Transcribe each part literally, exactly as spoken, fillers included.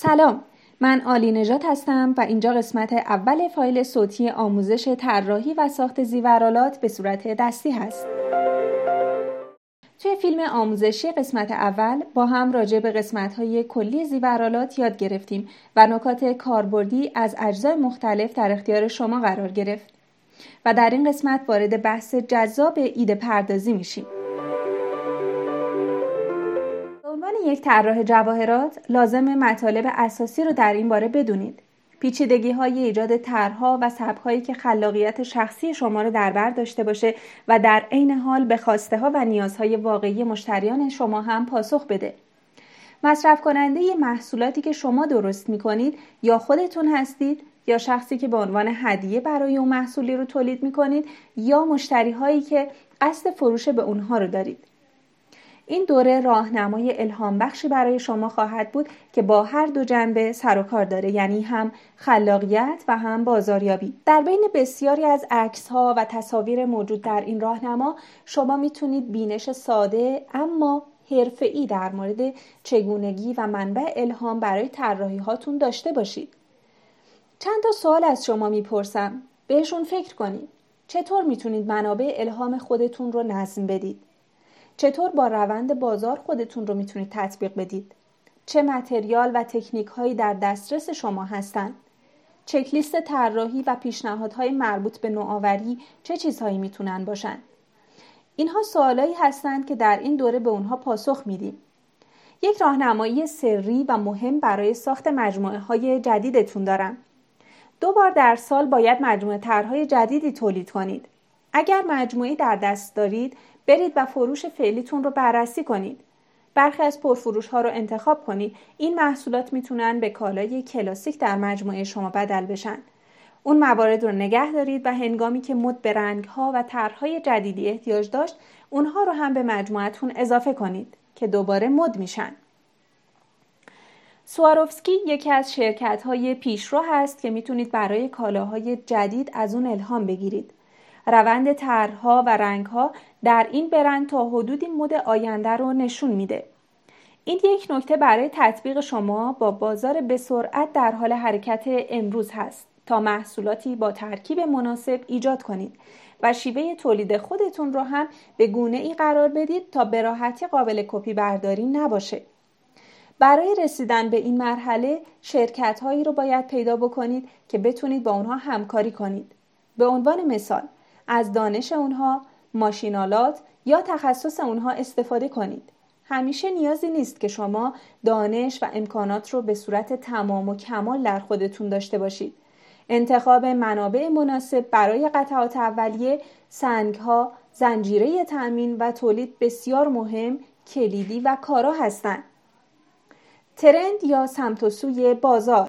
سلام، من عالی نژاد هستم و اینجا قسمت اول فایل صوتی آموزش طراحی و ساخت زیورآلات به صورت دستی هست. توی فیلم آموزشی قسمت اول با هم راجع به قسمت‌های کلی زیورآلات یاد گرفتیم و نکات کاربردی از اجزای مختلف در اختیار شما قرار گرفت. و در این قسمت وارد بحث جذاب ایده پردازی میشیم. به عنوان یک طراح جواهرات لازم مطالب اساسی رو در این باره بدونید. پیچیدگی‌های ایجاد طرح‌ها و سبک‌هایی که خلاقیت شخصی شما رو در بر داشته باشه و در عین حال به خواسته‌ها و نیازهای واقعی مشتریان شما هم پاسخ بده. مصرف کننده محصولاتی که شما درست می‌کنید یا خودتون هستید یا شخصی که به عنوان هدیه برای اون محصولی رو تولید می‌کنید یا مشتری‌هایی که قصد فروش به اونها رو دارید. این دوره راهنمای الهام بخشی برای شما خواهد بود که با هر دو جنبه سر و کار داره، یعنی هم خلاقیت و هم بازاریابی. در بین بسیاری از عکس‌ها و تصاویر موجود در این راهنما شما میتونید بینش ساده اما حرفه‌ای در مورد چگونگی و منبع الهام برای طراحی هاتون داشته باشید. چند تا سوال از شما میپرسم، بهشون فکر کنید. چطور میتونید منابع الهام خودتون رو نظم بدید؟ چطور با روند بازار خودتون رو میتونید تطبیق بدید؟ چه متریال و تکنیک هایی در دسترس شما هستند؟ چکلیست طراحی و پیشنهادهای مربوط به نوآوری چه چیزهایی میتونن باشن؟ اینها سوالایی هستند که در این دوره به اونها پاسخ میدیم. یک راهنمایی سری و مهم برای ساخت مجموعه های جدیدتون دارم. دو بار در سال باید مجموعه طرح‌های جدیدی تولید کنید. اگر مجموعه‌ای در دست دارید، برید و فروش فعلیتون رو بررسی کنید. برخی از پرفروش‌ها رو انتخاب کنید. این محصولات میتونن به کالای کلاسیک در مجموعه شما بدل بشن. اون موارد رو نگه دارید و هنگامی که مد به رنگ‌ها و طرح‌های جدیدی احتیاج داشت، اونها رو هم به مجموعتون اضافه کنید که دوباره مد میشن. سواروفسکی یکی از شرکت‌های پیشرو هست که میتونید برای کالاهای جدید از اون الهام بگیرید. روند طرح‌ها و رنگ‌ها در این برند تا حدودی مد آینده رو نشون میده. این یک نکته برای تطبیق شما با بازار به سرعت در حال حرکت امروز هست تا محصولاتی با ترکیب مناسب ایجاد کنید و شیوه تولید خودتون رو هم به گونه‌ای قرار بدید تا به راحتی قابل کپی برداری نباشه. برای رسیدن به این مرحله شرکت‌هایی رو باید پیدا بکنید که بتونید با اونها همکاری کنید. به عنوان مثال از دانش اونها، ماشین‌آلات یا تخصص اونها استفاده کنید. همیشه نیازی نیست که شما دانش و امکانات رو به صورت تمام و کمال در خودتون داشته باشید. انتخاب منابع مناسب برای قطعات اولیه، سنگ‌ها، زنجیره تأمین و تولید بسیار مهم، کلیدی و کارا هستند. ترند یا سمت و سوی بازار.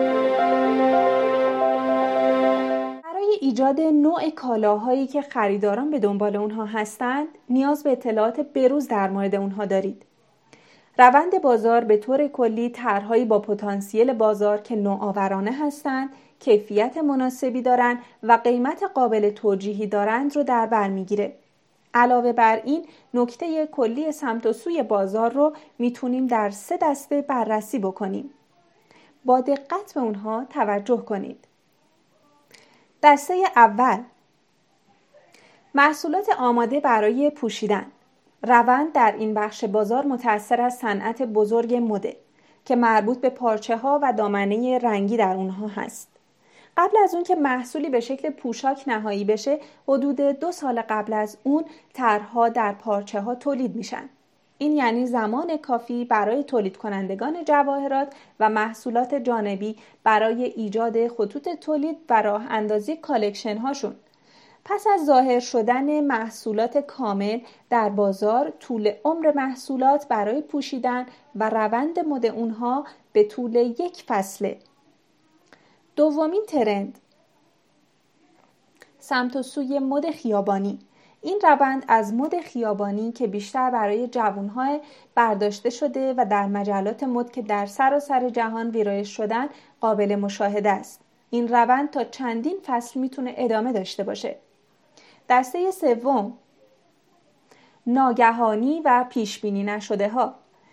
برای ایجاد نوع کالاهایی که خریداران به دنبال اونها هستند، نیاز به اطلاعات بروز در مورد اونها دارید. روند بازار به طور کلی طرح‌هایی با پتانسیل بازار که نوآورانه هستند، کیفیت مناسبی دارند و قیمت قابل توجیهی دارند رو در بر میگیره. علاوه بر این نکته کلی سمت و سوی بازار رو میتونیم در سه دسته بررسی بکنیم. با دقت به اونها توجه کنید. دسته اول، محصولات آماده برای پوشیدن. روند در این بخش بازار متأثر از صنعت بزرگ مد که مربوط به پارچه ها و دامنه رنگی در اونها هست. قبل از اون که محصولی به شکل پوشاک نهایی بشه، حدود دو سال قبل از اون طرح‌ها در پارچه ها تولید میشن. این یعنی زمان کافی برای تولید کنندگان جواهرات و محصولات جانبی برای ایجاد خطوط تولید و راه اندازی کالکشن هاشون. پس از ظاهر شدن محصولات کامل در بازار، طول عمر محصولات برای پوشیدن و روند مد اونها به طول یک فصله. دومین ترند، سمت و سوی مد خیابانی. این روند از مد خیابانی که بیشتر برای جوان‌ها برداشته شده و در مجلات مد که در سراسر جهان ویرایش شدن قابل مشاهده است. این روند تا چندین فصل میتونه ادامه داشته باشه. دسته سوم، ناگهانی و پیش بینی نشده ها.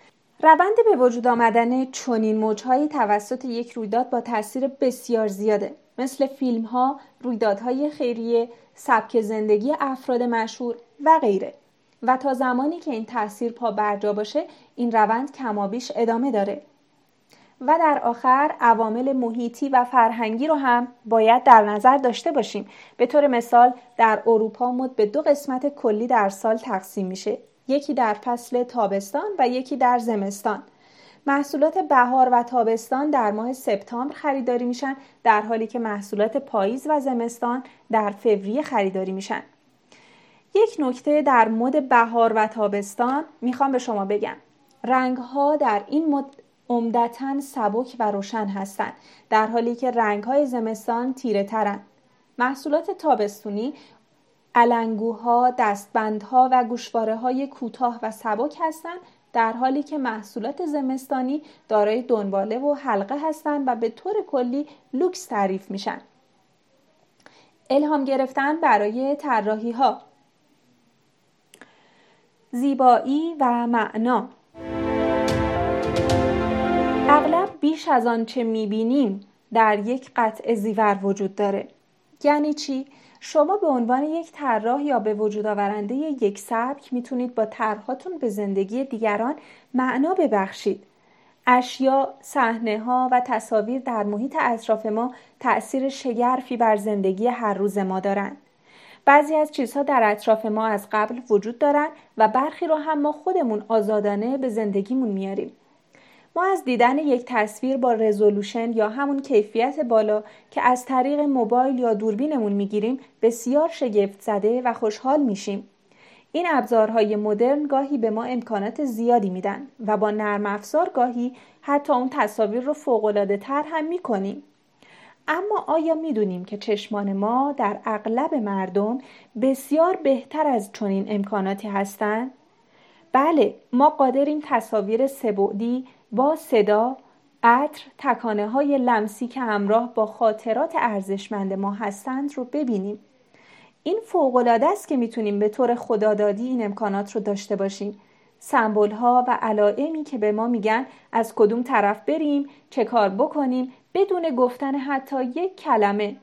روند به وجود آمدن چنین موج‌هایی توسط یک رویداد با تاثیر بسیار زیاده، مثل فیلم‌ها، رویدادهای خیریه، سبک زندگی افراد مشهور و غیره. و تا زمانی که این تاثیر پا برجا باشه، این روند کمابیش ادامه داره. و در آخر عوامل محیطی و فرهنگی رو هم باید در نظر داشته باشیم. به طور مثال در اروپا مد به دو قسمت کلی در سال تقسیم میشه، یکی در فصل تابستان و یکی در زمستان. محصولات بهار و تابستان در ماه سپتامبر خریداری میشن، در حالی که محصولات پاییز و زمستان در فوریه خریداری میشن. یک نکته در مد بهار و تابستان میخوام به شما بگم. رنگ‌ها در این مد عمدتاً سبک و روشن هستند، در حالی که رنگ‌های زمستان تیره ترن. محصولات تابستونی علنگوها، دستبندها و گوشواره‌های کوتاه و سبک هستند، در حالی که محصولات زمستانی دارای دنباله و حلقه هستند و به طور کلی لوکس تعریف میشن. الهام گرفتن برای طراحی‌ها. زیبایی و معنا. اغلب بیش از آن چه می‌بینیم در یک قطعه زیور وجود داره. یعنی چی؟ شما به عنوان یک طراح یا به وجود آورنده یک سبک میتونید با طرح‌هاتون به زندگی دیگران معنا ببخشید. اشیا، صحنه‌ها و تصاویر در محیط اطراف ما تأثیر شگرفی بر زندگی هر روز ما دارند. بعضی از چیزها در اطراف ما از قبل وجود دارن و برخی رو هم ما خودمون آزادانه به زندگیمون میاریم. ما از دیدن یک تصویر با رزولوشن یا همون کیفیت بالا که از طریق موبایل یا دوربینمون میگیریم بسیار شگفت زده و خوشحال میشیم. این ابزارهای مدرن گاهی به ما امکانات زیادی میدن و با نرم افزار گاهی حتی اون تصاویر رو فوق‌العاده تر هم میکنیم. اما آیا میدونیم که چشمان ما در اغلب مردم بسیار بهتر از چنین امکاناتی هستند؟ بله، ما قادریم تصاویر سه‌بعدی با صدا، عطر، تکانه های لمسی که همراه با خاطرات ارزشمند ما هستند رو ببینیم. این فوق‌العاده است که میتونیم به طور خدادادی این امکانات رو داشته باشیم. سمبل ها و علائمی که به ما میگن از کدوم طرف بریم، چه کار بکنیم بدون گفتن حتی یک کلمه.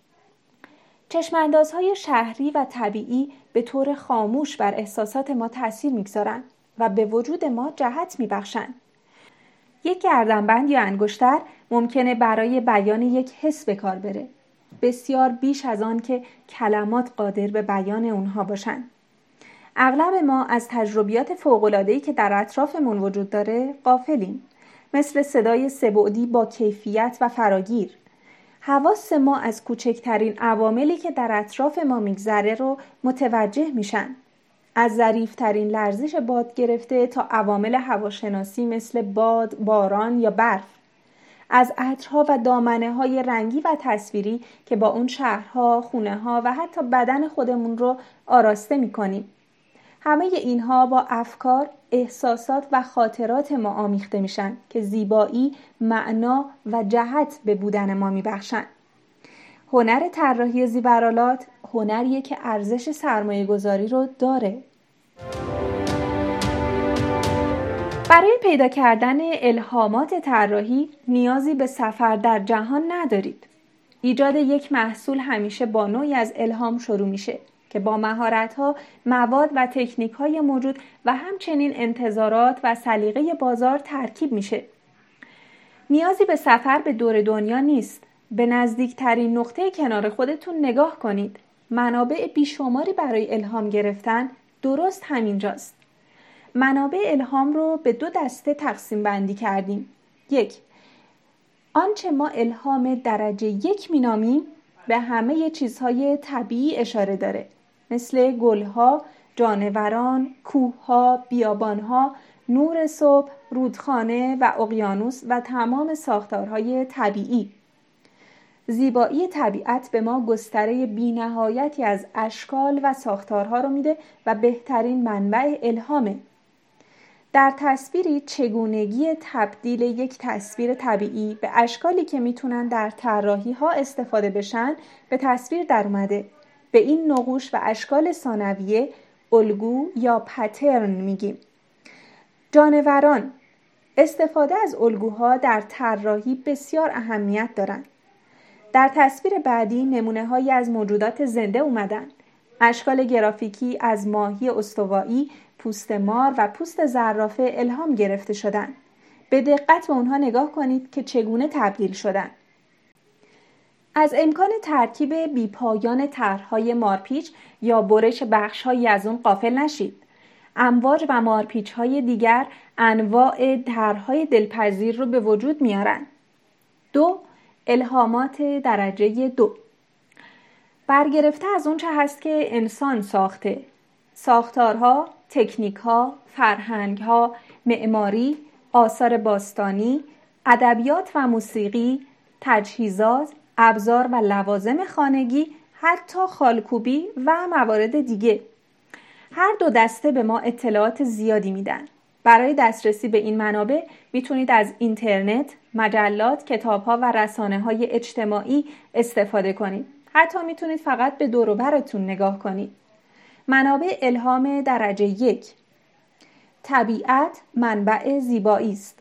چشماندازهای شهری و طبیعی به طور خاموش بر احساسات ما تأثیر میگذارن و به وجود ما جهت میبخشن. یک گردنبند یا انگشتر ممکنه برای بیان یک حس به کار بره، بسیار بیش از آن که کلمات قادر به بیان اونها باشن. اغلب ما از تجربیات فوق‌العاده‌ای که در اطرافمون وجود داره غافلیم، مثل صدای سه‌بعدی با کیفیت و فراگیر. حواس ما از کوچکترین عواملی که در اطراف ما میگذره رو متوجه میشن. از ظریف‌ترین لرزش باد گرفته تا عوامل هواشناسی مثل باد، باران یا برف. از عطرها و دامنه‌های رنگی و تصویری که با اون شهرها، خونه‌ها و حتی بدن خودمون رو آراسته می‌کنیم. همه اینها با افکار، احساسات و خاطرات ما آمیخته میشن که زیبایی، معنا و جهت به بودن ما میبخشن. هنر طراحی زیورآلات هنریه که ارزش سرمایه گذاری رو داره. برای پیدا کردن الهامات طراحی نیازی به سفر در جهان ندارید. ایجاد یک محصول همیشه با نوعی از الهام شروع میشه که با مهارت‌ها، مواد و تکنیک‌های موجود و همچنین انتظارات و سلیقه بازار ترکیب میشه. نیازی به سفر به دور دنیا نیست. به نزدیکترین نقطه کنار خودتون نگاه کنید. منابع بیشماری برای الهام گرفتن درست همینجاست. منابع الهام رو به دو دسته تقسیم بندی کردیم. یک، آنچه ما الهام درجه یک مینامیم به همه چیزهای طبیعی اشاره داره، مثل گلها، جانوران، کوهها، بیابانها، نور صبح، رودخانه و اقیانوس و تمام ساختارهای طبیعی. زیبایی طبیعت به ما گستره بی‌نهایتی از اشکال و ساختارها رو میده و بهترین منبع الهامه. در تصویری چگونگی تبدیل یک تصویر طبیعی به اشکالی که میتونن در طراحی ها استفاده بشن به تصویر در اومده. به این نقوش و اشکال ثانویه الگو یا پترن میگیم. جانوران استفاده از الگوها در طراحی بسیار اهمیت دارند. در تصویر بعدی نمونه‌هایی از موجودات زنده اومدن. اشکال گرافیکی از ماهی استوایی، پوست مار و پوست زرافه الهام گرفته شدند. به دقت به اونها نگاه کنید که چگونه تبدیل شدن. از امکان ترکیب بیپایان طرح‌های مارپیچ یا برش بخش‌هایی از اون غافل نشید. امواج و مارپیچ‌های دیگر انواع طرح‌های دلپذیر رو به وجود میارن. دو، الهامات درجه دو. برگرفته از اون چه هست که انسان ساخته. ساختارها، تکنیک‌ها، فرهنگ‌ها، معماری، آثار باستانی، ادبیات و موسیقی، تجهیزات، ابزار و لوازم خانگی، حتی خالکوبی و موارد دیگه. هر دو دسته به ما اطلاعات زیادی میدن. برای دسترسی به این منابع میتونید از اینترنت، مجلات، کتاب‌ها و رسانه‌های اجتماعی استفاده کنید. حتی میتونید فقط به دور و برتون نگاه کنید. منابع الهام درجه یک. طبیعت منبع زیبایی است.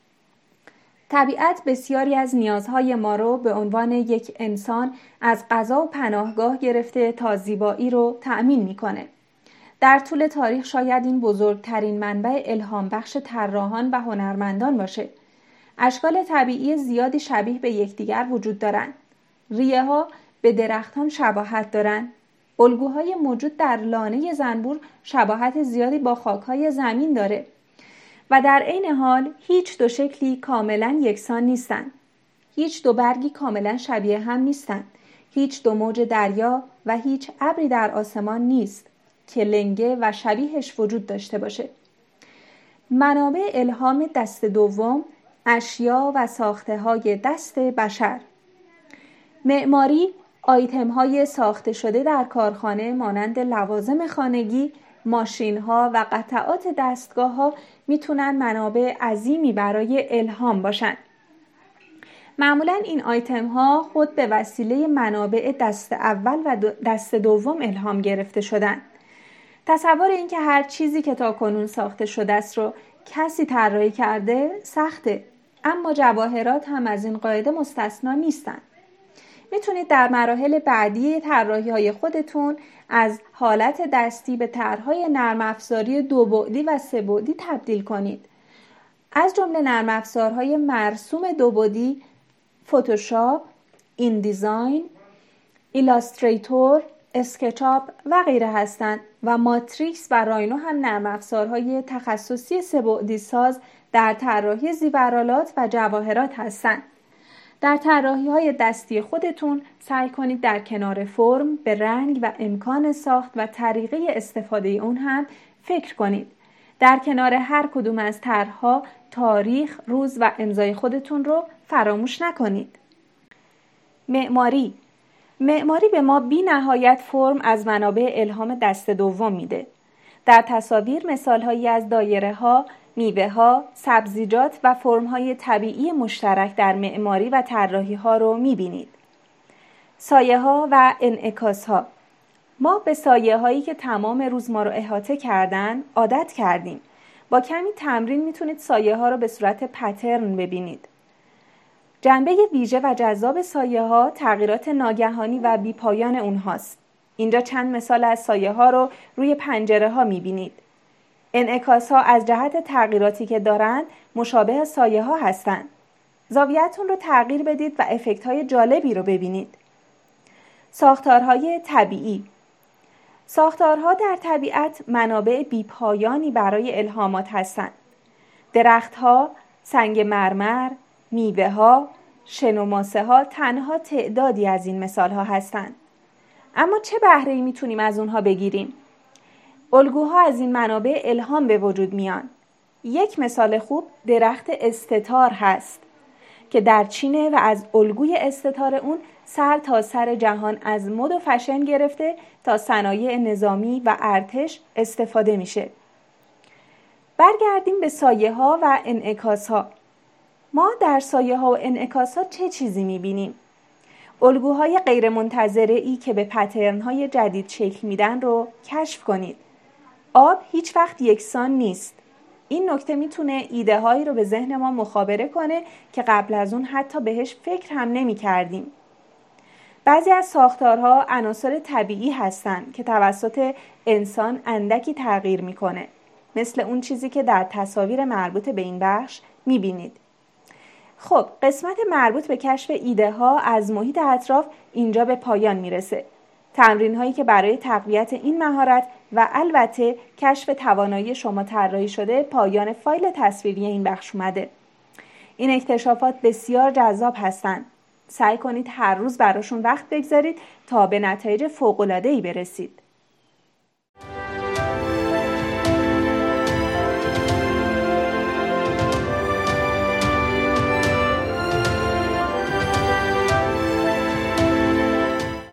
طبیعت بسیاری از نیازهای ما رو به عنوان یک انسان از غذا و پناهگاه گرفته تا زیبایی رو تأمین میکنه. در طول تاریخ شاید این بزرگترین منبع الهام بخش طراحان و هنرمندان باشه. اشکال طبیعی زیادی شبیه به یکدیگر وجود دارند. ریه ها به درختان شباهت دارند. الگوهای موجود در لانه زنبور شباهت زیادی با خاک‌های زمین داره و در عین حال هیچ دو شکلی کاملا یکسان نیستند. هیچ دو برگی کاملا شبیه هم نیستند. هیچ دو موج دریا و هیچ ابری در آسمان نیست که لنگه و شبیهش وجود داشته باشه. منابع الهام دست دوم، اشیا و ساخته های دست بشر. معماری، آیتم های ساخته شده در کارخانه مانند لوازم خانگی، ماشین ها و قطعات دستگاه ها میتونن منابع عظیمی برای الهام باشن. معمولا این آیتم ها خود به وسیله منابع دست اول و دست دوم الهام گرفته شدن. تصور این که هر چیزی که تاکنون ساخته شده است رو کسی طراحی کرده سخته، اما جواهرات هم از این قاعده مستثنا نیستن. میتونید در مراحل بعدی طراحی‌های خودتون از حالت دستی به طرح‌های نرم افزاری دو بعدی و سه بعدی تبدیل کنید. از جمله نرم افزارهای مرسوم دو بعدی فتوشاپ، این دیزاین، ایلاستریتور، اسکچاپ و غیره هستند و ماتریکس و راینو هم نرم افزارهای تخصصی سه بعدی ساز در طراحی زیورآلات و جواهرات هستند. در طراحی‌های دستی خودتون سعی کنید در کنار فرم به رنگ و امکان ساخت و طریقه استفاده اون هم فکر کنید. در کنار هر کدوم از طرح‌ها تاریخ، روز و امضای خودتون رو فراموش نکنید. معماری معماری به ما بی نهایت فرم از منابع الهام دست دوم میده. در تصاویر مثالهایی از دایره ها، میوه ها، سبزیجات و فرم های طبیعی مشترک در معماری و طراحی ها رو میبینید. سایه ها و انعکاس ها. ما به سایه هایی که تمام روز ما رو احاطه کردن عادت کردیم. با کمی تمرین میتونید سایه ها رو به صورت پترن ببینید. جنبه ویژه و جذاب سایه ها تغییرات ناگهانی و بیپایان اونهاست. اینجا چند مثال از سایه ها رو روی پنجره ها میبینید. انعکاس ها از جهت تغییراتی که دارند مشابه سایه ها هستند. زاویه‌تون رو تغییر بدید و افکت های جالبی رو ببینید. ساختارهای طبیعی. ساختارها در طبیعت منابع بیپایانی برای الهامات هستند. درختها، سنگ مرمر، میوه ها، شن و ماسه ها تنها تعدادی از این مثال ها هستند. اما چه بهره‌ای میتونیم از اونها بگیریم؟ الگوها از این منابع الهام به وجود میان. یک مثال خوب درخت استتار هست که در چینه و از الگوی استتار اون سر تا سر جهان از مد و فشن گرفته تا صنایع نظامی و ارتش استفاده میشه. برگردیم به سایه ها و انعکاس ها. ما در سایه ها و انعکاس ها چه چیزی میبینیم؟ الگوهای غیر منتظره ای که به پترن های جدید شکل میدن رو کشف کنید. آب هیچ وقت یکسان نیست. این نکته میتونه ایده هایی رو به ذهن ما مخابره کنه که قبل از اون حتی بهش فکر هم نمی کردیم. بعضی از ساختارها عناصر طبیعی هستند که توسط انسان اندکی تغییر میکنه، مثل اون چیزی که در تصاویر مربوط به این بخش میبینید. خب قسمت مربوط به کشف ایده ها از محیط اطراف اینجا به پایان میرسه. تمرین هایی که برای تقویت این مهارت و البته کشف توانایی شما طراحی شده پایان فایل تصویری این بخش اومده. این اکتشافات بسیار جذاب هستند. سعی کنید هر روز براشون وقت بگذارید تا به نتایج فوق‌العاده‌ای برسید.